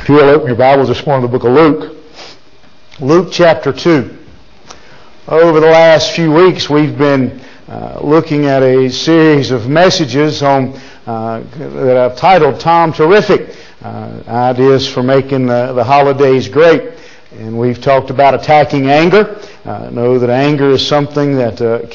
If you will open your Bibles this morning to the book of Luke. Luke chapter 2. Over the last few weeks we've been looking at a series of messages on that I've titled Tom Terrific. Ideas for making the holidays great. And we've talked about attacking anger. Know that anger is something that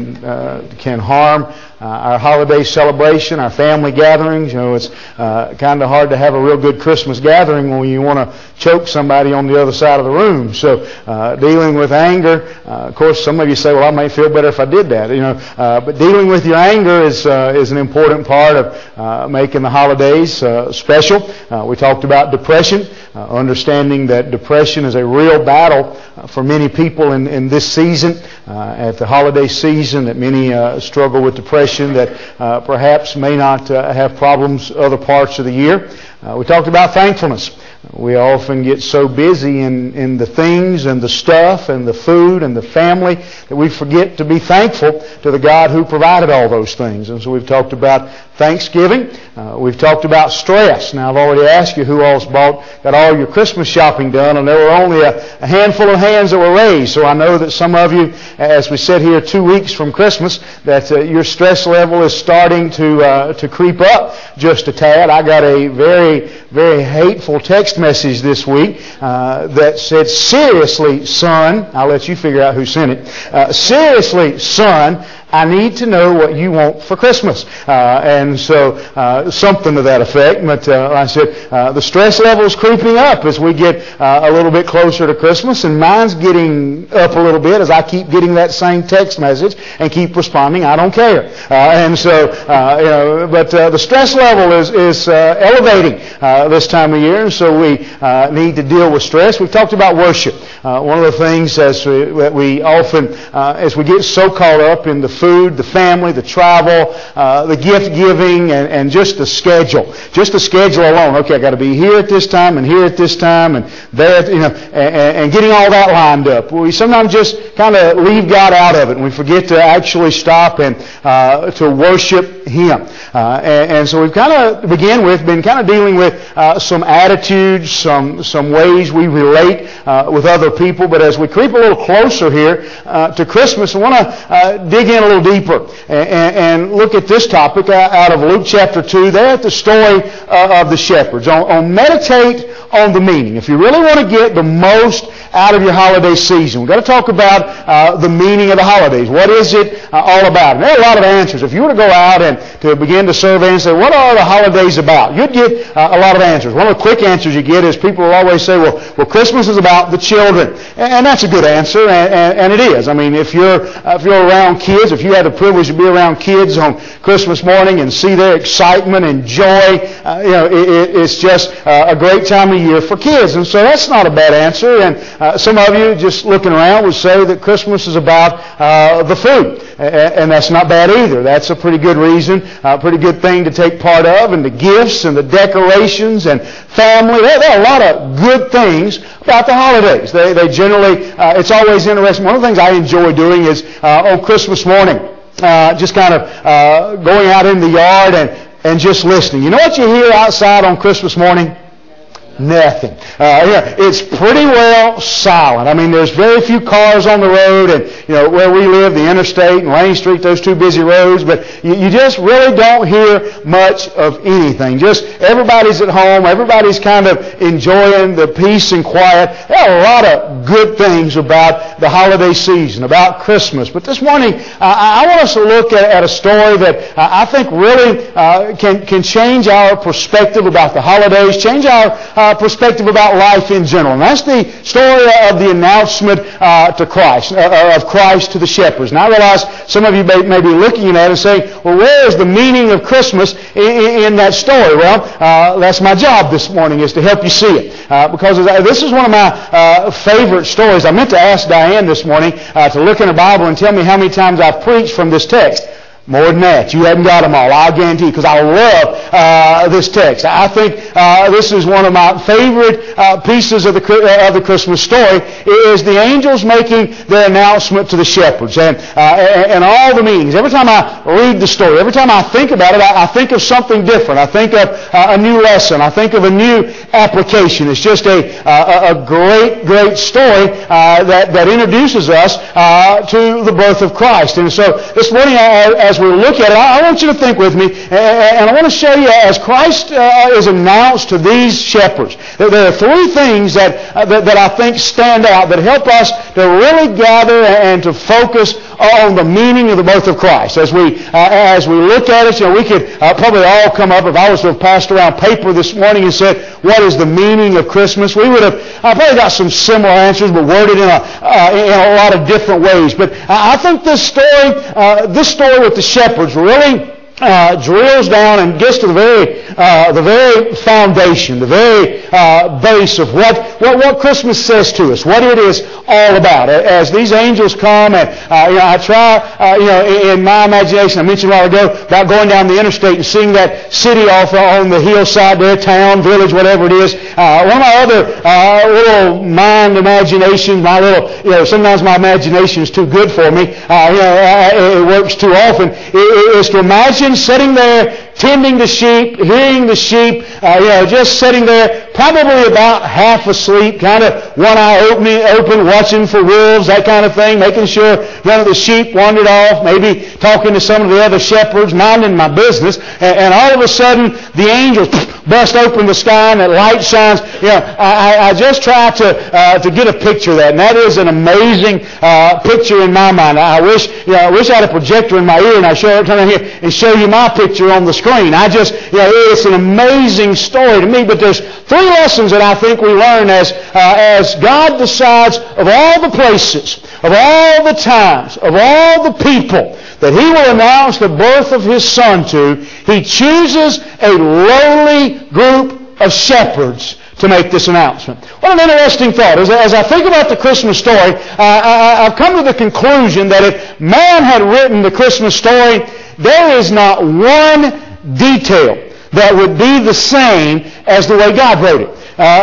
can harm our holiday celebration, our family gatherings. You know, it's kind of hard to have a real good Christmas gathering when you want to choke somebody on the other side of the room. So dealing with anger, of course, some of you say, "Well, I might feel better if I did that." You know, but dealing with your anger is an important part of making the holidays special. We talked about depression, understanding that depression is a real battle for many people in this season, at the holiday season, that many struggle with depression that perhaps may not have problems other parts of the year. We talked about thankfulness. We often get so busy in the things and the stuff and the food and the family that we forget to be thankful to the God who provided all those things. And so we've talked about Thanksgiving. We've talked about stress. Now, I've already asked you who else got all your Christmas shopping done, and there were only a handful of hands that were raised. So I know that some of you, as we sit here 2 weeks from Christmas, that your stress level is starting to creep up just a tad. I got a very, very hateful text message this week that said, "Seriously, son," I'll let you figure out who sent it. "Seriously, son, I need to know what you want for Christmas." And so something to that effect. But I said, the stress level is creeping up as we get a little bit closer to Christmas, and mine's getting up a little bit as I keep getting that same text message and keep responding, "I don't care." And so, but the stress level is elevating this time of year, and so we need to deal with stress. We've talked about worship. One of the things that we often, as we get so caught up in the food, the family, the travel, the gift giving, and just the schedule. Just the schedule alone. Okay, I got to be here at this time and here at this time and there, and getting all that lined up. We sometimes just kind of leave God out of it, and we forget to actually stop and to worship Him. And so we've kind of been kind of dealing with some attitudes, some ways we relate with other people. But as we creep a little closer here to Christmas, I want to dig in a little deeper and look at this topic out of Luke chapter 2. There at the story of the shepherds. On meditate on the meaning. If you really want to get the most out of your holiday season, we've got to talk about the meaning of the holidays. What is it all about? And there are a lot of answers. If you were to go out and to begin to survey and say, "What are the holidays about?" you'd get a lot of answers. One of the quick answers you get is people will always say, well, Christmas is about the children. And that's a good answer, and it is. I mean, if you're around kids, if you had the privilege to be around kids on Christmas morning and see their excitement and joy, it's just a great time of year for kids. And so that's not a bad answer. And some of you just looking around would say that Christmas is about the food. And that's not bad either. That's a pretty good reason, a pretty good thing to take part of, and the gifts and the decorations and family. There are a lot of good things about the holidays. They generally, it's always interesting. One of the things I enjoy doing is on Christmas morning, just kind of going out in the yard and just listening. You know what you hear outside on Christmas morning? Nothing. It's pretty well silent. I mean, there's very few cars on the road, and where we live, the interstate and Lane Street, those two busy roads. But you just really don't hear much of anything. Just everybody's at home. Everybody's kind of enjoying the peace and quiet. There are a lot of good things about the holiday season, about Christmas. But this morning, I want us to look at a story that I think really can change our perspective about the holidays, change our perspective about life in general. And that's the story of the announcement to Christ, of Christ to the shepherds. And I realize some of you may be looking at it and saying, well, where is the meaning of Christmas in that story? Well, that's my job this morning, is to help you see it. Because this is one of my favorite stories. I meant to ask Diane this morning to look in the Bible and tell me how many times I've preached from this text. More than that. You haven't got them all. I'll guarantee you, because I love this text. I think this is one of my favorite pieces of the Christmas story, is the angels making their announcement to the shepherds. And all the meanings. Every time I read the story, every time I think about it, I think of something different. I think of a new lesson. I think of a new application. It's just a great, great story that introduces us to the birth of Christ. And so this morning, as we look at it, I want you to think with me, and I want to show you, as Christ is announced to these shepherds, that there are three things that I think stand out, that help us to really gather and to focus on the meaning of the birth of Christ. As we look at it, we could probably all come up, if I was to have passed around paper this morning and said, what is the meaning of Christmas? We would have probably got some similar answers, but worded in a lot of different ways. But I think this story with the shepherds really drills down and gets to the very foundation, the very base of what Christmas says to us, what it is all about. As these angels come, and I try, in my imagination, I mentioned a while ago about going down the interstate and seeing that city off on the hillside there, town, village, whatever it is. One of my other little mind imaginations, sometimes my imagination is too good for me. It works too often. Is to imagine sitting there, tending the sheep, hearing the sheep, just sitting there, probably about half asleep, kind of one eye open, watching for wolves, that kind of thing, making sure none of the sheep wandered off, maybe talking to some of the other shepherds, minding my business, and all of a sudden, the angels bust open the sky and that light shines. I just try to get a picture of that, and that is an amazing picture in my mind. I wish I had a projector in my ear and I turn on here and show you my picture on the screen. It's an amazing story to me, but there's three lessons that I think we learn as God decides, of all the places, of all the times, of all the people that He will announce the birth of His Son to, He chooses a lowly group of shepherds to make this announcement. What an interesting thought. As I think about the Christmas story, I've come to the conclusion that if man had written the Christmas story, there is not one detail that would be the same as the way God wrote it.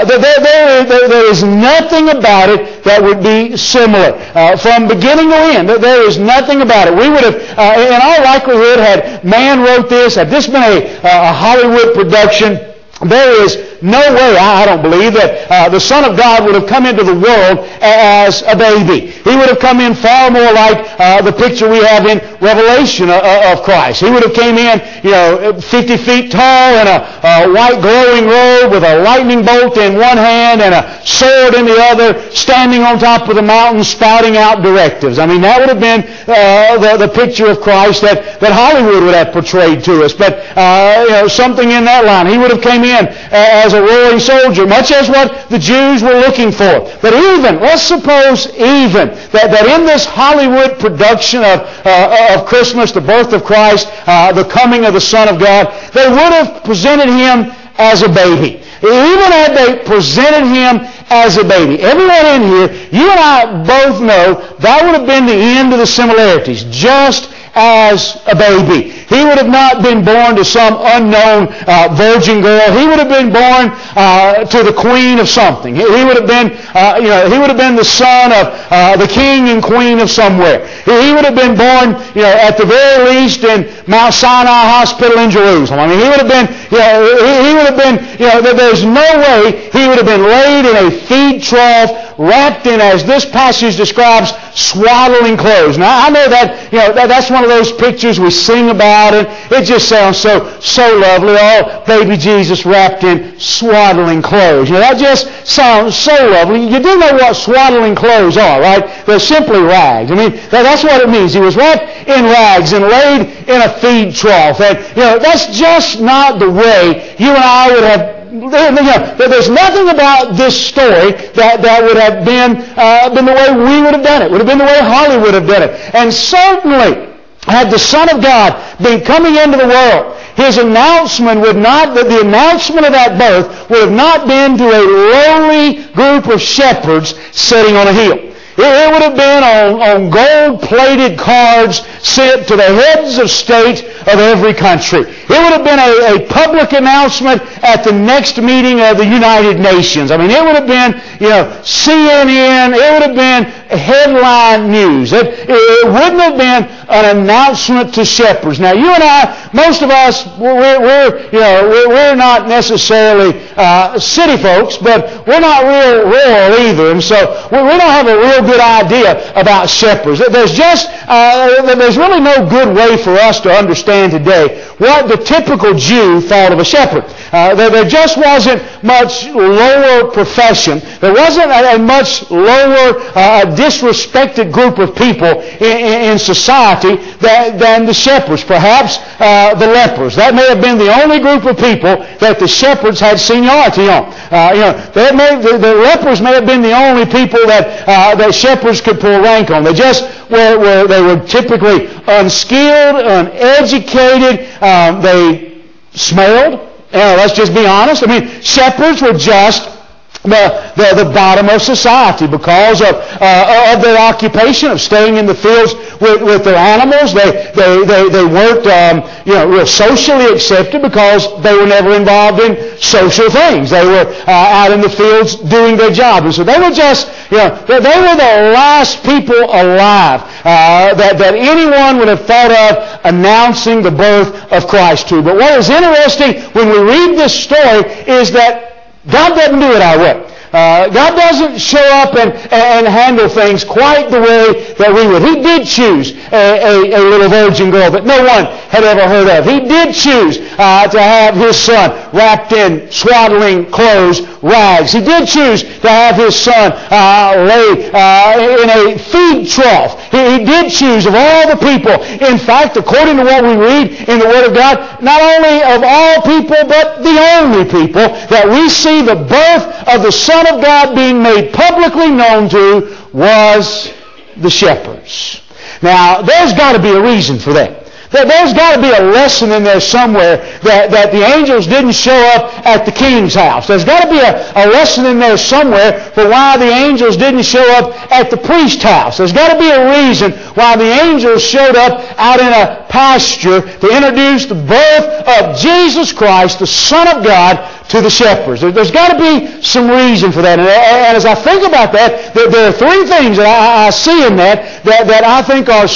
There is nothing about it that would be similar. From beginning to end, there is nothing about it. We would have, in all likelihood, had man wrote this, had this been a Hollywood production, there is no way, I don't believe, that the Son of God would have come into the world as a baby. He would have come in far more like the picture we have in Revelation of Christ. He would have came in, 50 feet tall in a white glowing robe with a lightning bolt in one hand and a sword in the other, standing on top of the mountain spouting out directives. I mean, that would have been the picture of Christ that Hollywood would have portrayed to us. But something in that line. He would have came in as a roaring soldier, much as what the Jews were looking for. But let's suppose that in this Hollywood production of Christmas, the birth of Christ, the coming of the Son of God, they would have presented Him as a baby. Even had they presented Him as a baby. Everyone in here, you and I both know that would have been the end of the similarities. Just as a baby. He would have not been born to some unknown virgin girl. He would have been born to the queen of something. He would have been, he would have been the son of the king and queen of somewhere. He would have been born, at the very least in Mount Sinai Hospital in Jerusalem. I mean, he would have been, there's no way he would have been laid in a feed trough, wrapped in, as this passage describes, swaddling clothes. Now, I know that, that's one of those pictures we sing about, and it just sounds so lovely. Oh, baby Jesus wrapped in swaddling clothes. That just sounds so lovely. You do know what swaddling clothes are, right? They're simply rags. I mean, that's what it means. He was wrapped in rags and laid in a feed trough. And, that's just not the way you and I would have. There's nothing about this story that would have been the way we would have done it. Would have been the way Hollywood would have done it. And certainly, had the Son of God been coming into the world, His announcement the announcement of that birth would have not been to a lowly group of shepherds sitting on a hill. It would have been on gold-plated cards sent to the heads of state of every country. It would have been a public announcement at the next meeting of the United Nations. I mean, it would have been, CNN. It would have been headline news. It wouldn't have been an announcement to shepherds. Now, you and I, most of us, we're not necessarily city folks, but we're not real rural either, and so we don't have a real good idea about shepherds. There's really no good way for us to understand today what the typical Jew thought of a shepherd. There just wasn't much lower profession. There wasn't a much lower, disrespected group of people in society than the shepherds. Perhaps the lepers. That may have been the only group of people that the shepherds had seniority on. The lepers may have been the only people that shepherds could pull rank on. They were typically unskilled, uneducated. They smelled. Let's just be honest. I mean, shepherds were just the bottom of society because of their occupation of staying in the fields with their animals. They weren't real socially accepted because they were never involved in social things. They were out in the fields doing their job, and so they were just they were the last people alive that anyone would have thought of announcing the birth of Christ to. But what is interesting when we read this story is that God doesn't do it our way. God doesn't show up and handle things quite the way that we would. He did choose a little virgin girl that no one had ever heard of. He did choose to have His Son wrapped in swaddling clothes, rags. He did choose to have His Son lay in a feed trough. He did choose of all the people. In fact, according to what we read in the Word of God, not only of all people, but the only people that we see the birth of the Son of God being made publicly known to was the shepherds. Now, there's got to be a reason for that. There's got to be a lesson in there somewhere that the angels didn't show up at the king's house. There's got to be a lesson in there somewhere for why the angels didn't show up at the priest's house. There's got to be a reason why the angels showed up out in a pasture to introduce the birth of Jesus Christ, the Son of God, to the shepherds. There's got to be some reason for that. And as I think about that, there are three things that I see in that I think are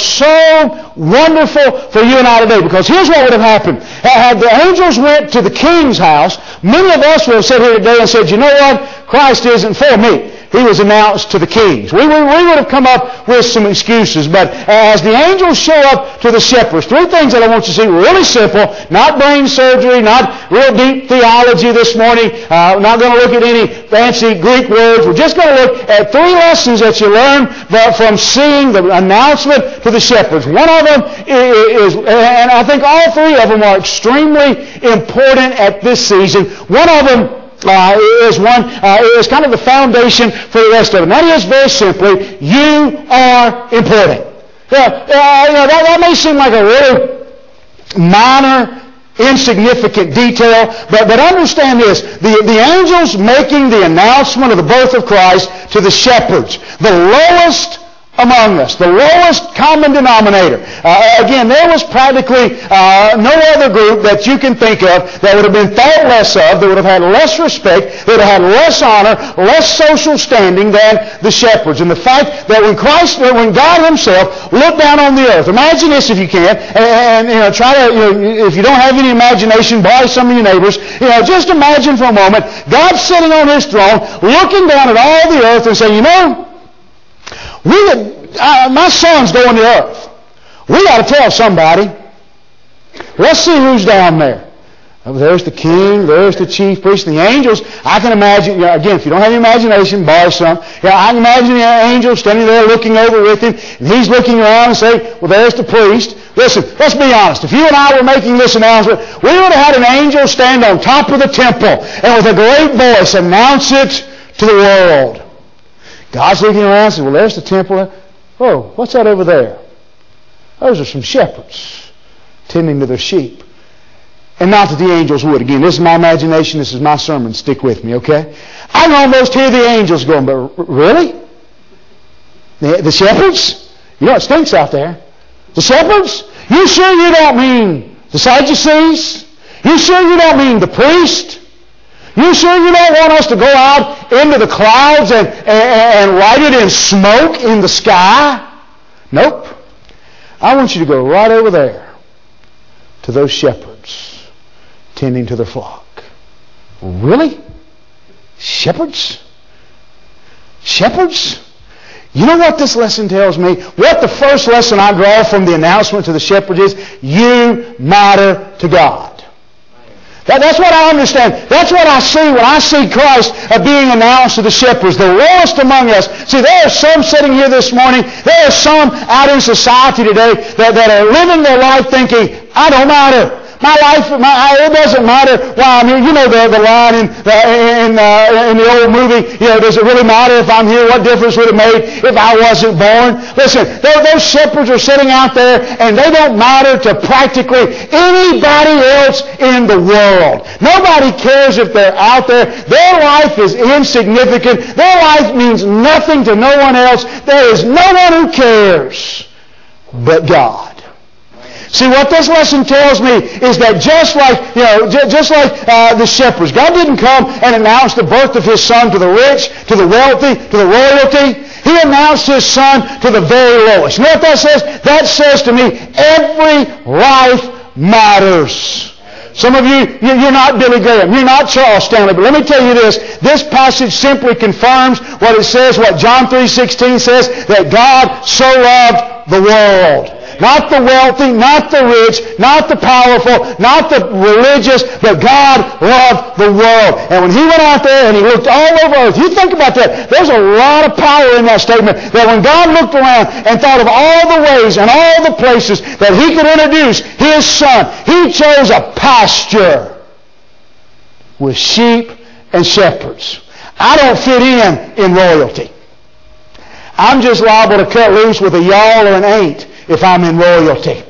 so wonderful for you and I today. Because here's what would have happened. Had the angels went to the king's house, many of us would have sat here today and said, you know what? Christ isn't for me. He was announced to the kings. We would have come up with some excuses. But as the angels show up to the shepherds, three things that I want you to see, really simple, not brain surgery, not real deep theology this morning. We're not going to look at any fancy Greek words. We're just going to look at three lessons that you learn from seeing the announcement to the shepherds. One of them is, and I think all three of them are extremely important at this season. One of them is kind of the foundation for the rest of it. And that is very simply, you are important. That may seem like a really minor, insignificant detail, but understand this. The angels making the announcement of the birth of Christ to the shepherds, the lowest among us, the lowest common denominator. Again, there was practically no other group that you can think of that would have been thought less of, that would have had less respect, that would have had less honor, less social standing than the shepherds. And the fact that when God Himself looked down on the earth, imagine this if you can, and try to, if you don't have any imagination, borrow some of your neighbors, just imagine for a moment God sitting on His throne, looking down at all the earth and saying, my son's going to earth. We got to tell somebody. Let's see who's down there. There's the king, there's the chief priest, the angels. I can imagine, again, if you don't have any imagination, borrow some. I can imagine the angel standing there looking over with him, and he's looking around and saying, well, there's the priest. Listen, let's be honest. If you and I were making this announcement, we would have had an angel stand on top of the temple and with a great voice announce it to the world. God's looking around and says, well, there's the temple. Oh, what's that over there? Those are some shepherds tending to their sheep. And not that the angels would. Again, this is my imagination. This is my sermon. Stick with me, okay? I can almost hear the angels going, but really? The shepherds? It stinks out there. The shepherds? You sure you don't mean the Sadducees? You sure you don't mean the priest? You sure you don't want us to go out into the clouds and write it in smoke in the sky? Nope. I want you to go right over there to those shepherds tending to their flock. Really? Shepherds? Shepherds? You know what this lesson tells me? What the first lesson I draw from the announcement to the shepherds is, you matter to God. That's what I understand. That's what I see when I see Christ being announced to the shepherds, the lowest among us. See, there are some sitting here this morning, there are some out in society today that are living their life thinking, I don't matter. My life, it doesn't matter why I'm here. You know the line in the old movie, does it really matter if I'm here? What difference would it make if I wasn't born? Listen, those shepherds are sitting out there and they don't matter to practically anybody else in the world. Nobody cares if they're out there. Their life is insignificant. Their life means nothing to no one else. There is no one who cares but God. See, what this lesson tells me is that just like the shepherds, God didn't come and announce the birth of His Son to the rich, to the wealthy, to the royalty. He announced His Son to the very lowest. You know what that says? That says to me, every life matters. Some of you're not Billy Graham, you're not Charles Stanley, but let me tell you this. This passage simply confirms what it says, what John 3:16 says, that God so loved the world. Not the wealthy, not the rich, not the powerful, not the religious, but God loved the world. And when He went out there and He looked all over earth, you think about that, there's a lot of power in that statement, that when God looked around and thought of all the ways and all the places that He could introduce His Son, He chose a pasture with sheep and shepherds. I don't fit in royalty. I'm just liable to cut loose with a y'all or an ain't if I'm in royalty.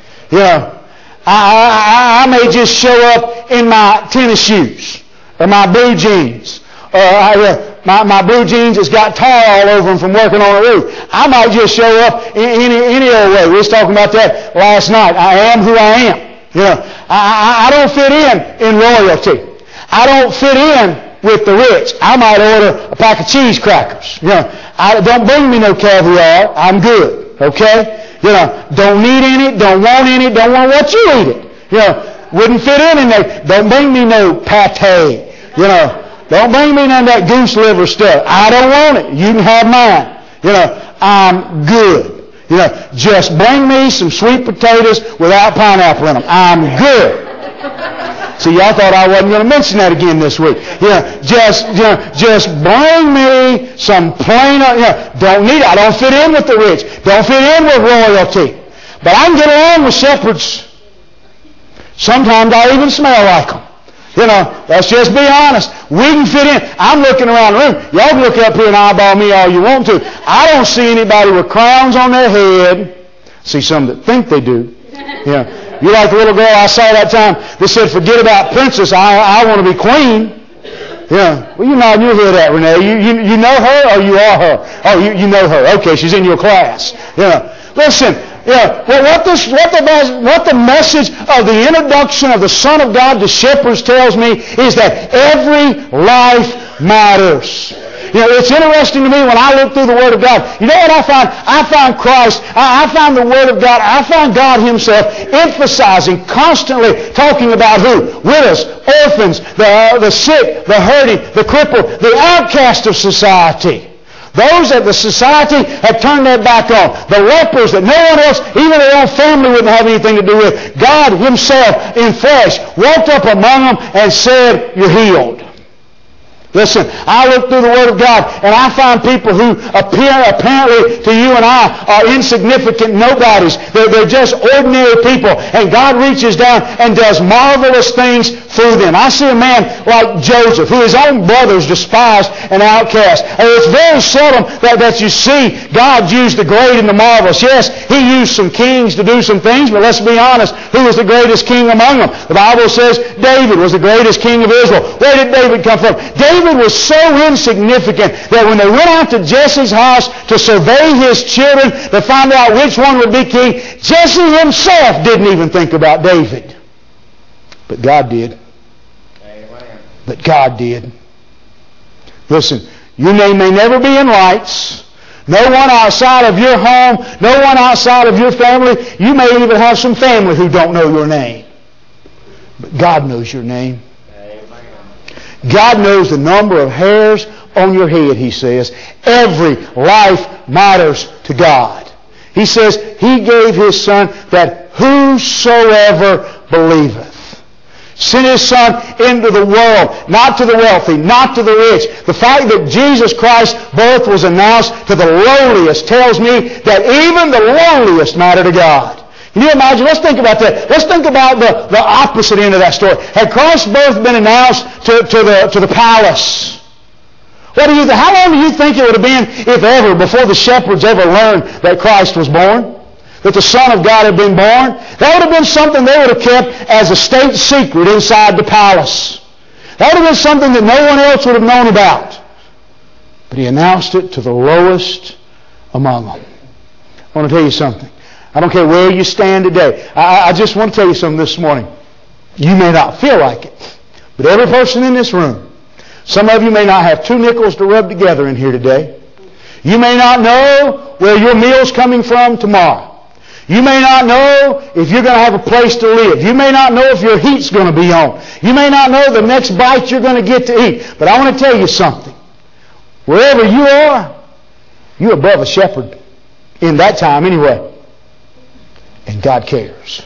I may just show up in my tennis shoes or my blue jeans. My blue jeans has got tar all over them from working on a roof. I might just show up any old way. We was talking about that last night. I am who I am. I don't fit in royalty. I don't fit in with the rich. I might order a pack of cheese crackers. Don't bring me no caviar. I'm good. Okay? Don't need any, don't want any, don't want what you eat it. Wouldn't fit in there. Don't bring me no pate. Don't bring me none of that goose liver stuff. I don't want it. You can have mine. I'm good. Just bring me some sweet potatoes without pineapple in them. I'm good. See, y'all thought I wasn't going to mention that again this week. Just bring me some plain, don't need it. I don't fit in with the rich. Don't fit in with royalty. But I can get along with shepherds. Sometimes I even smell like them. Let's just be honest. We can fit in. I'm looking around the room. Y'all can look up here and eyeball me all you want to. I don't see anybody with crowns on their head. See some that think they do. You like the little girl I saw that time that said, forget about princess, I want to be queen. Well, you're nodding your head at Renee. You know her or you are her? Oh, you know her. Okay, she's in your class. Listen, what the message of the introduction of the Son of God to shepherds tells me is that every life matters. It's interesting to me when I look through the Word of God. You know what I find? I find Christ, I find the Word of God, I find God Himself emphasizing, constantly talking about who? Widows, orphans, the sick, the hurting, the crippled, the outcast of society. Those that the society had turned their back on. The lepers that no one else, even their own family, wouldn't have anything to do with. God Himself in flesh walked up among them and said, you're healed. Listen, I look through the Word of God and I find people who appear apparently to you and I are insignificant nobodies. They're just ordinary people. And God reaches down and does marvelous things through them. I see a man like Joseph, who his own brothers despised and outcast. And it's very seldom that you see God use the great and the marvelous. Yes, He used some kings to do some things, but let's be honest, who was the greatest king among them? The Bible says David was the greatest king of Israel. Where did David come from? David David was so insignificant that when they went out to Jesse's house to survey his children to find out which one would be king, Jesse himself didn't even think about David. But God did. Amen. But God did. Listen, your name may never be in lights. No one outside of your home, no one outside of your family. You may even have some family who don't know your name. But God knows your name. God knows the number of hairs on your head, He says. Every life matters to God. He says He gave His Son that whosoever believeth. Sent His Son into the world, not to the wealthy, not to the rich. The fact that Jesus Christ's birth was announced to the lowliest tells me that even the lowliest matter to God. Can you imagine? Let's think about that. Let's think about the opposite end of that story. Had Christ's birth been announced to the palace, how long do you think it would have been, if ever, before the shepherds ever learned that Christ was born? That the Son of God had been born? That would have been something they would have kept as a state secret inside the palace. That would have been something that no one else would have known about. But He announced it to the lowest among them. I want to tell you something. I don't care where you stand today. I just want to tell you something this morning. You may not feel like it, but every person in this room, some of you may not have 2 nickels to rub together in here today. You may not know where your meal's coming from tomorrow. You may not know if you're going to have a place to live. You may not know if your heat's going to be on. You may not know the next bite you're going to get to eat. But I want to tell you something. Wherever you are, you're above a shepherd in that time anyway. And God cares.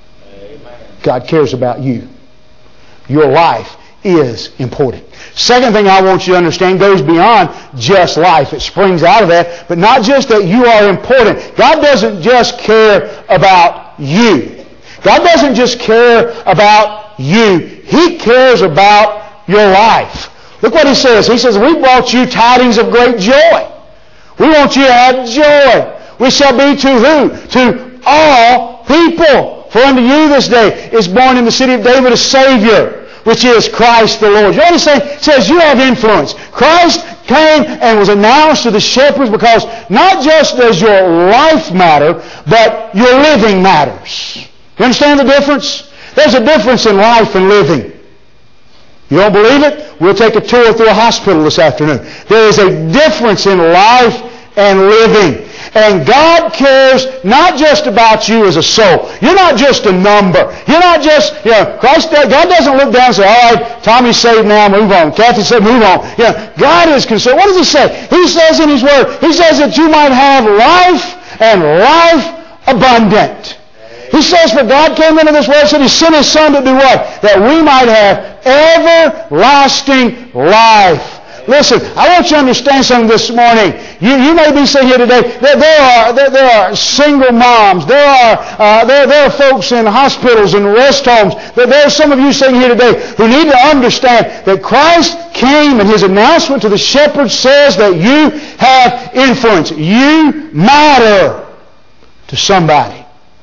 God cares about you. Your life is important. Second thing I want you to understand goes beyond just life. It springs out of that. But not just that you are important. God doesn't just care about you. God doesn't just care about you. He cares about your life. Look what He says. He says, we brought you tidings of great joy. We want you to have joy. We shall be to who? To all people. For unto you this day is born in the city of David a Savior, which is Christ the Lord. You know what He's saying? It says you have influence. Christ came and was announced to the shepherds because not just does your life matter, but your living matters. You understand the difference? There's a difference in life and living. You don't believe it? We'll take a tour through a hospital this afternoon. There is a difference in life and living. And God cares not just about you as a soul. You're not just a number. You're not just, God doesn't look down and say, all right, Tommy's saved now, move on. Kathy said, move on. God is concerned. What does He say? He says in His Word, He says that you might have life and life abundant. He says, for God came into this world, said He sent His Son to do what? That we might have everlasting life. Listen, I want you to understand something this morning. You may be sitting here today. There are single moms. There are folks in hospitals and rest homes. There are some of you sitting here today who need to understand that Christ came and His announcement to the shepherds says that you have influence. You matter to somebody.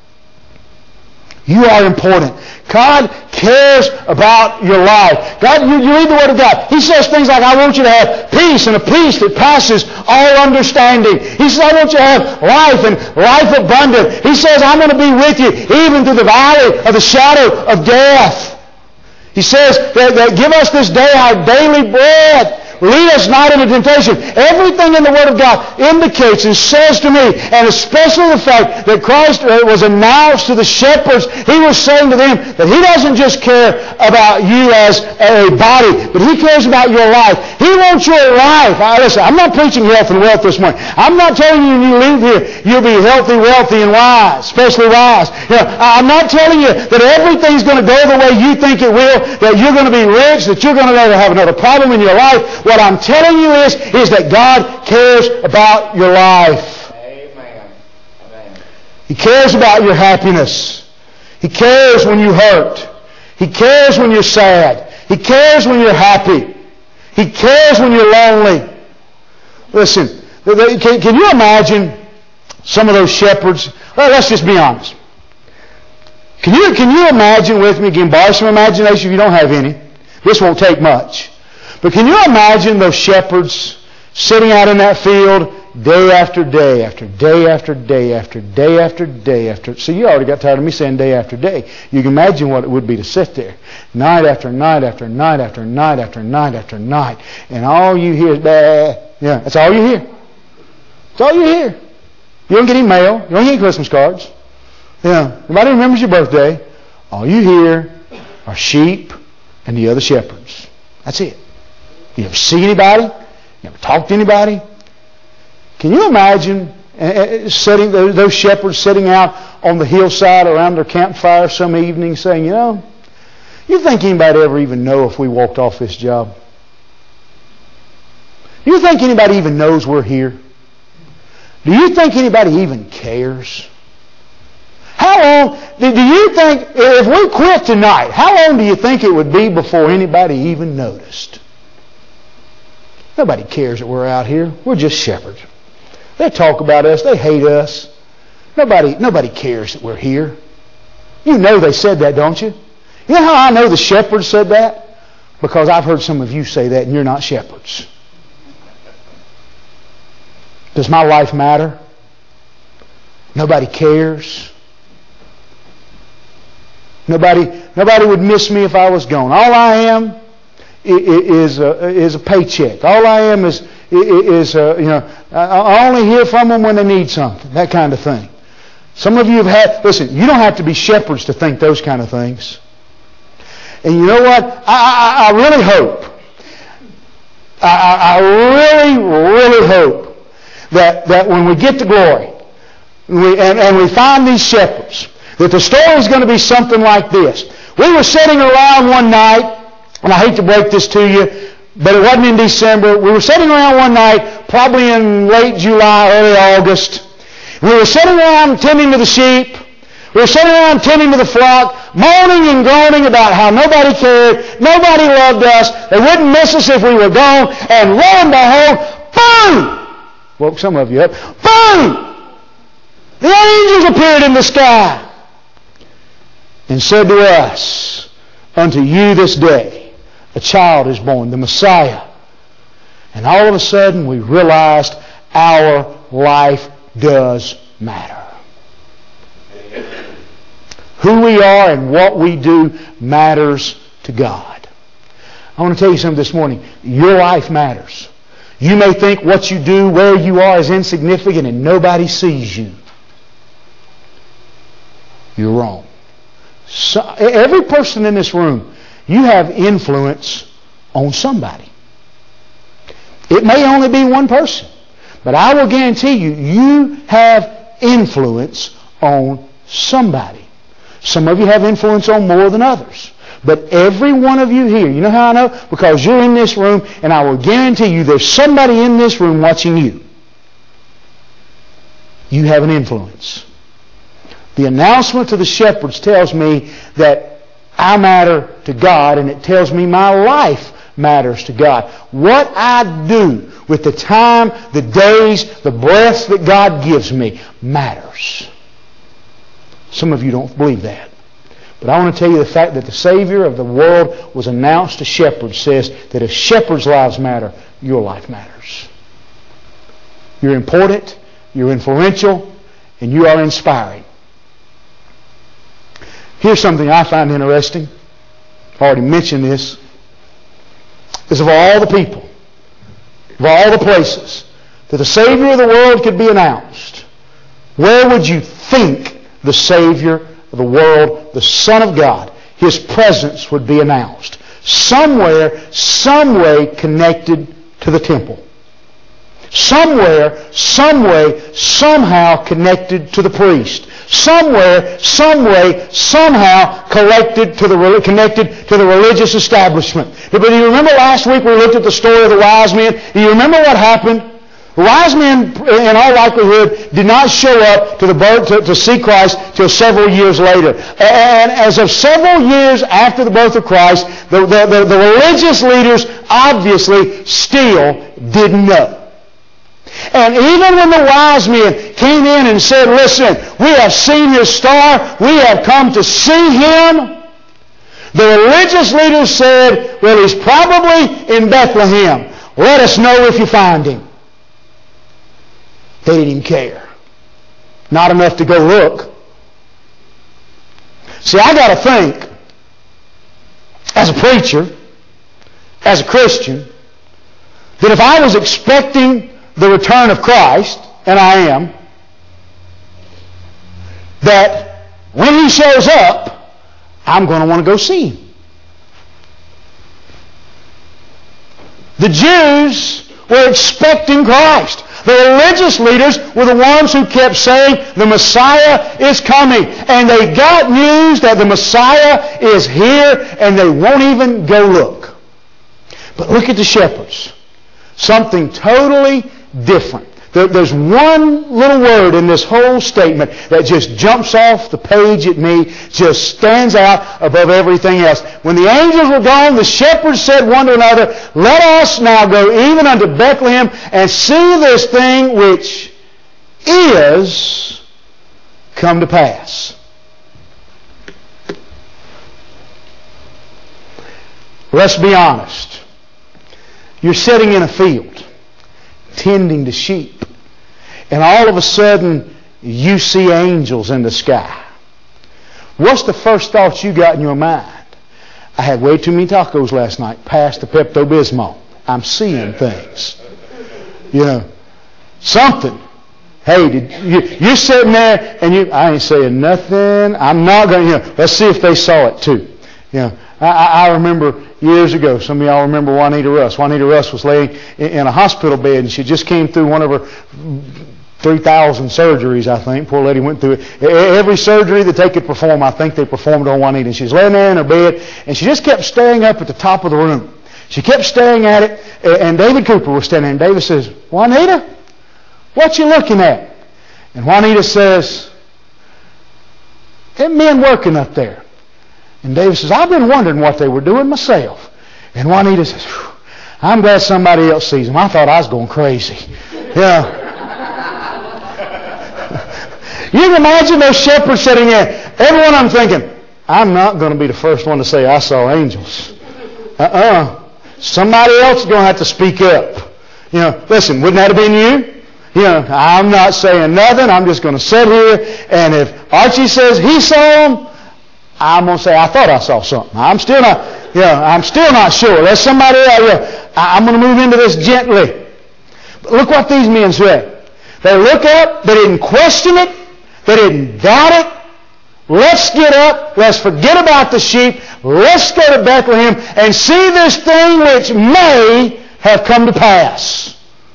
You are important. God cares about your life. God, you read the Word of God. He says things like, I want you to have peace, and a peace that passes all understanding. He says, I want you to have life and life abundant. He says, I'm going to be with you even through the valley of the shadow of death. He says that give us this day our daily bread. Lead us not into temptation. Everything in the Word of God indicates and says to me, and especially the fact that Christ was announced to the shepherds, He was saying to them that He doesn't just care about you as a body, but He cares about your life. He wants your life. Listen, I'm not preaching health and wealth this morning. I'm not telling you when you leave here, you'll be healthy, wealthy, and wise, especially wise. I'm not telling you that everything's going to go the way you think it will, that you're going to be rich, that you're going to never have another problem in your life. What I'm telling you is that God cares about your life. Amen. He cares about your happiness. He cares when you hurt. He cares when you're sad. He cares when you're happy. He cares when you're lonely. Listen, can you imagine some of those shepherds? Well, let's just be honest. Can you imagine with me, again, borrow some imagination if you don't have any. This won't take much. But can you imagine those shepherds sitting out in that field day after day after day after day after day after day after... See, you already got tired of me saying day after day. You can imagine what it would be to sit there night after night after night after night after night after night. And all you hear is, bah. Yeah, that's all you hear. That's all you hear. You don't get any mail. You don't get any Christmas cards. Yeah, nobody remembers your birthday. All you hear are sheep and the other shepherds. That's it. You never see anybody. You never talk to anybody. Can you imagine those shepherds sitting out on the hillside around their campfire some evening saying, you think anybody ever even know if we walked off this job? Do you think anybody even knows we're here? Do you think anybody even cares? How long do you think, if we quit tonight, how long do you think it would be before anybody even noticed? Nobody cares that we're out here. We're just shepherds. They talk about us. They hate us. Nobody cares that we're here. You know they said that, don't you? You know how I know the shepherds said that? Because I've heard some of you say that and you're not shepherds. Does my life matter? Nobody cares. Nobody would miss me if I was gone. All I am is a paycheck. All I am is I only hear from them when they need something. That kind of thing. Some of you have had. Listen, you don't have to be shepherds to think those kind of things. And you know what? I really hope. I really hope that when we get to glory and we find these shepherds, that the story is going to be something like this. We were sitting around one night, and I hate to break this to you, but it wasn't in December. We were sitting around one night, probably in late July, early August. We were sitting around tending to the sheep. We were sitting around tending to the flock, moaning and groaning about how nobody cared, nobody loved us, they wouldn't miss us if we were gone, and lo and behold, boom! Woke some of you up. Boom! The angels appeared in the sky and said to us, unto you this day a child is born, the Messiah. And all of a sudden we realized our life does matter. Who we are and what we do matters to God. I want to tell you something this morning. Your life matters. You may think what you do, where you are, is insignificant and nobody sees you. You're wrong. So, every person in this room, you have influence on somebody. It may only be one person, but I will guarantee you, you have influence on somebody. Some of you have influence on more than others. But every one of you here, you know how I know? Because you're in this room, and I will guarantee you there's somebody in this room watching you. You have an influence. The announcement to the shepherds tells me that I matter to God, and it tells me my life matters to God. What I do with the time, the days, the breaths that God gives me matters. Some of you don't believe that. But I want to tell you the fact that the Savior of the world was announced to shepherds says that if shepherds' lives matter, your life matters. You're important, you're influential, and you are inspiring. Here's something I find interesting. I've already mentioned this. Is of all the people, of all the places that the Savior of the world could be announced, where would you think the Savior of the world, the Son of God, His presence would be announced? Somewhere, some way connected to the temple. Somewhere, some way, somehow connected to the priest. Somewhere, some way, somehow connected to the religious establishment. But do you remember last week we looked at the story of the wise men? Do you remember what happened? The wise men, in all likelihood, did not show up to the birth to see Christ till several years later. And as of several years after the birth of Christ, the religious leaders obviously still didn't know. And even when the wise men came in and said, listen, we have seen His star, we have come to see Him, The religious leaders said, well, He's probably in Bethlehem. Let us know if you find Him. They didn't even care. Not enough to go look. See, I got to think, as a preacher, as a Christian, that if I was expecting the return of Christ, and I am, that when He shows up, I'm going to want to go see Him. The Jews were expecting Christ. The religious leaders were the ones who kept saying the Messiah is coming. And they got news that the Messiah is here and they won't even go look. But look at the shepherds. Something totally different. There's one little word in this whole statement that just jumps off the page at me, just stands out above everything else. When the angels were gone, the shepherds said one to another, let us now go even unto Bethlehem and see this thing which is come to pass. Let's be honest. You're sitting in a field, tending to sheep. And all of a sudden, you see angels in the sky. What's the first thoughts you got in your mind? I had way too many tacos last night. Pass the Pepto-Bismol. I'm seeing things. You know, something. Hey, you're sitting there and I ain't saying nothing. I'm not going to, let's see if they saw it too. You know, I remember years ago, some of y'all remember Juanita Russ. Juanita Russ was laying in a hospital bed and she just came through one of her 3,000 surgeries, I think. Poor lady went through it. Every surgery that they could perform, I think they performed on Juanita. And she's laying there in her bed and she just kept staring up at the top of the room. She kept staring at it and David Cooper was standing there and David says, Juanita, what you looking at? And Juanita says, them men working up there. And David says, I've been wondering what they were doing myself. And Juanita says, I'm glad somebody else sees them. I thought I was going crazy. Yeah. You can imagine those shepherds sitting there. Every one of them thinking, I'm not going to be the first one to say I saw angels. Somebody else is going to have to speak up. You know, listen, wouldn't that have been you? You know, I'm not saying nothing. I'm just going to sit here. And if Archie says he saw them, I'm going to say, I thought I saw something. I'm still not sure. There's somebody else. I'm going to move into this gently. But look what these men said. They look up. They didn't question it. They didn't doubt it. Let's get up. Let's forget about the sheep. Let's go to Bethlehem and see this thing which may have come to pass.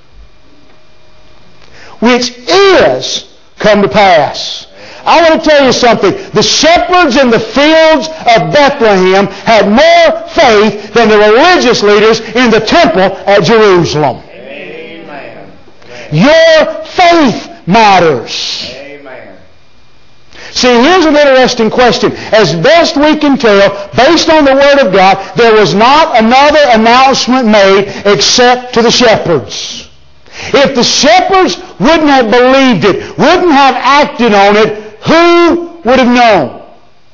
Which is come to pass. I want to tell you something. The shepherds in the fields of Bethlehem had more faith than the religious leaders in the temple at Jerusalem. Amen. Your faith matters. Amen. See, here's an interesting question. As best we can tell, based on the Word of God, there was not another announcement made except to the shepherds. If the shepherds wouldn't have believed it, wouldn't have acted on it, who would have known?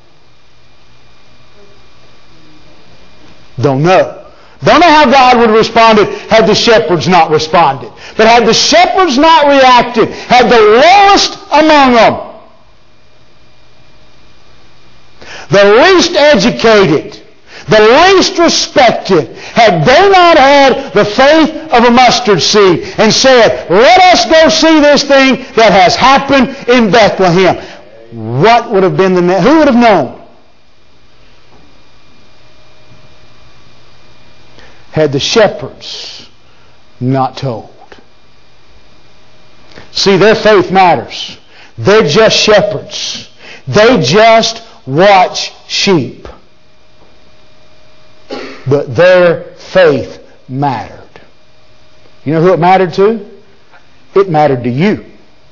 Don't know. Don't know how God would have responded had the shepherds not responded. But had the shepherds not reacted, had the lowest among them, the least educated, the least respected, had they not had the faith of a mustard seed and said, let us go see this thing that has happened in Bethlehem, what would have been who would have known? Had the shepherds not told. See, their faith matters. They're just shepherds. They just watch sheep. But their faith mattered. You know who it mattered to? It mattered to you.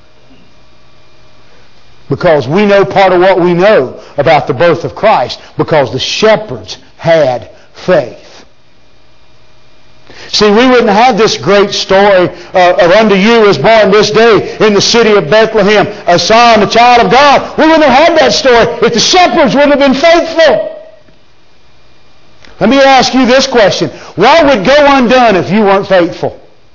Because we know part of what we know about the birth of Christ because the shepherds had faith. See, we wouldn't have this great story of unto you is born this day in the city of Bethlehem a son, the child of God. We wouldn't have had that story if the shepherds wouldn't have been faithful. Let me ask you this question. What would go undone if you weren't faithful?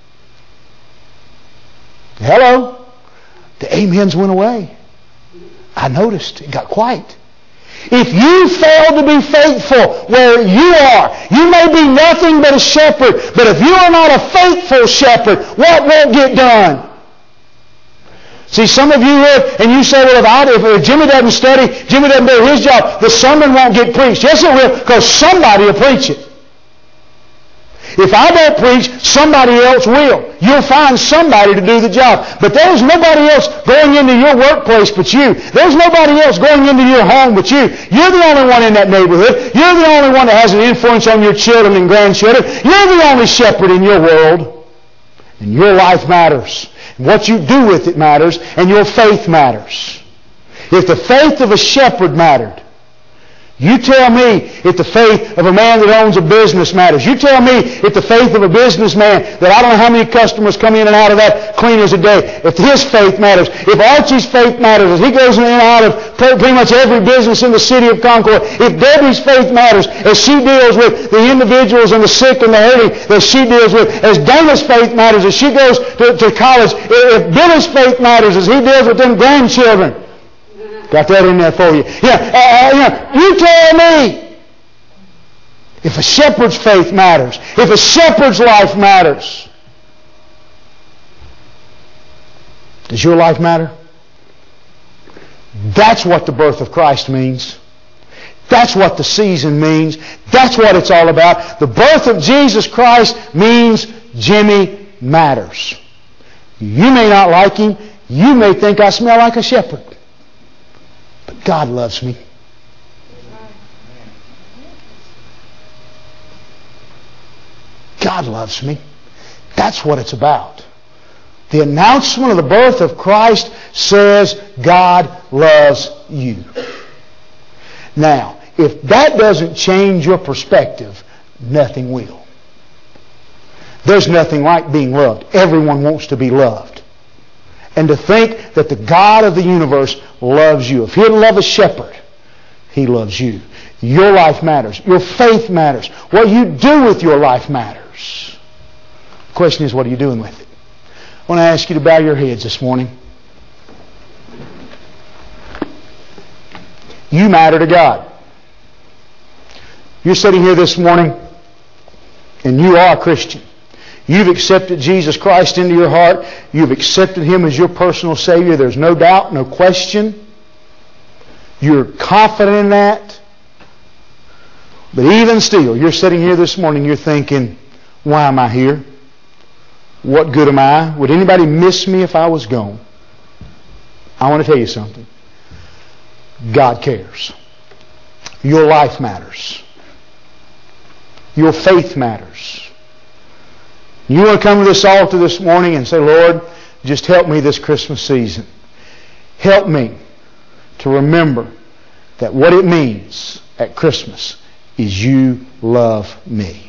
Hello? The amens went away. I noticed. It got quiet. If you fail to be faithful where you are, you may be nothing but a shepherd, but if you are not a faithful shepherd, what won't get done? See, some of you live and you say, well, if Jimmy doesn't study, Jimmy doesn't do his job, the sermon won't get preached. Yes, it will, because somebody will preach it. If I don't preach, somebody else will. You'll find somebody to do the job. But there's nobody else going into your workplace but you. There's nobody else going into your home but you. You're the only one in that neighborhood. You're the only one that has an influence on your children and grandchildren. You're the only shepherd in your world. And your life matters. And what you do with it matters. And your faith matters. If the faith of a shepherd mattered, you tell me if the faith of a man that owns a business matters. You tell me if the faith of a businessman that I don't know how many customers come in and out of that cleaners a day, if his faith matters. If Archie's faith matters, as he goes in and out of pretty much every business in the city of Concord. If Debbie's faith matters, as she deals with the individuals and the sick and the hurting that she deals with. As Dana's faith matters, as she goes to college. If Billy's faith matters, as he deals with them grandchildren. Got that in there for you. You tell me if a shepherd's faith matters, if a shepherd's life matters. Does your life matter? That's what the birth of Christ means. That's what the season means. That's what it's all about. The birth of Jesus Christ means Jimmy matters. You may not like him. You may think I smell like a shepherd. But God loves me. God loves me. That's what it's about. The announcement of the birth of Christ says God loves you. Now, if that doesn't change your perspective, nothing will. There's nothing like being loved. Everyone wants to be loved. And to think that the God of the universe loves you. If He'd love a shepherd, He loves you. Your life matters. Your faith matters. What you do with your life matters. The question is, what are you doing with it? I want to ask you to bow your heads this morning. You matter to God. You're sitting here this morning and you are a Christian. You've accepted Jesus Christ into your heart. You've accepted Him as your personal Savior. There's no doubt, no question. You're confident in that. But even still, you're sitting here this morning, you're thinking, why am I here? What good am I? Would anybody miss me if I was gone? I want to tell you something. God cares. Your life matters. Your faith matters. You want to come to this altar this morning and say, Lord, just help me this Christmas season. Help me to remember that what it means at Christmas is you love me.